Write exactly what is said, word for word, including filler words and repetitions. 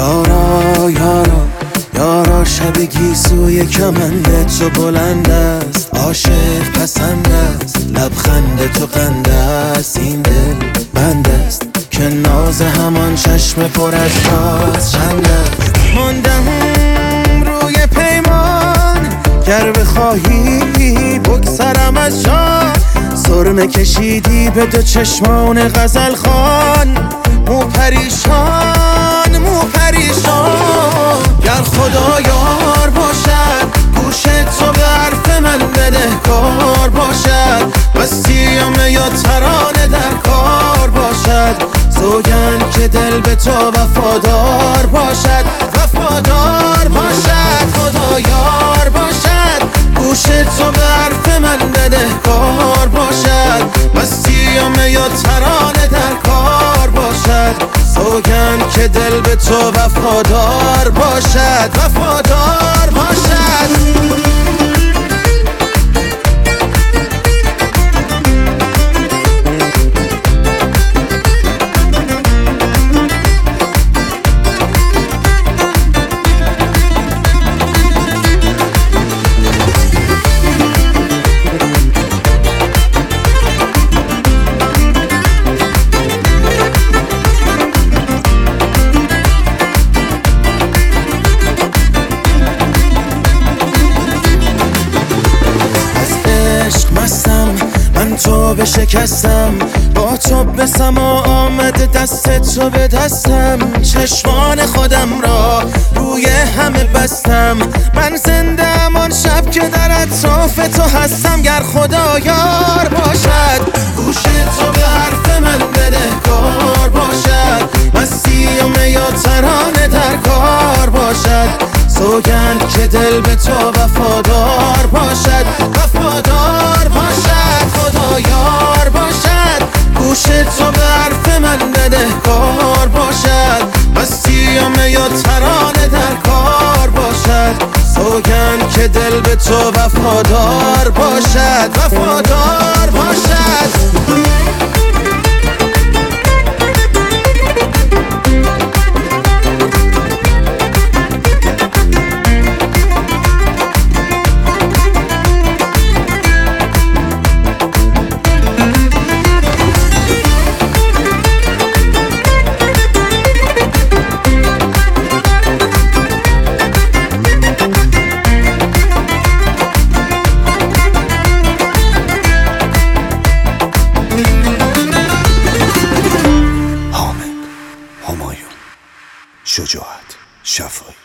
یارا یارا یارا شب گیسوی کمند تو بلند است، عاشق پسند است، لبخند تو قند است، این دل بند است که ناز همان چشم پر از راز چند است. ماندم روی پیمان گر بخواهی بگذرم از جان، سرمه کشیدی به دو چشمان غزل خان، مو پریشان مو پریشان. گر خدا یار باشد گوش تو به حرف من بدهکار باشد، وسیعمه یا ترانه در کار باشد، سوگند که دل به تو وفادار باشد وفادار باشد. خدا یار باشد گوش تو به حرف من بدهکار باشد، وسیعمه یا ترانه در کار باشد، سوگند که دل به تو وفادار باشد وفادار باشد. من تو بشکستم، با تو به سما آمده دست تو به دستم، چشمان خودم را روی همه بستم، من زنده ام آن شب که در اطراف تو هستم. گر خدا یار باشد گوش تو به حرف من بدهکار باشد، وسیعمه یا ترانه در کار باشد، سوگند که دل به تو وفادار باشد وفادار باشد. خدا یار باشد گوش تو به حرف من بدهکار باشد، وسیعمه یا ترانه در کار باشد، سوگند که دل به تو وفادار باشد وفادار باشد. شجاعت شفایی